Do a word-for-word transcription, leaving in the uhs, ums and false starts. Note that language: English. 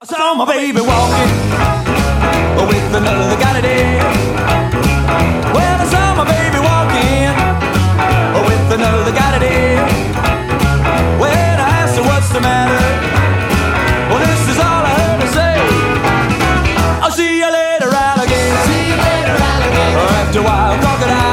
I saw my baby walking with another guy today. Well, I saw my baby walking with another guy today. When I asked her what's the matter, well, this is all I heard her say. I'll see you later, alligator. See you later, alligator. After a while, crocodile.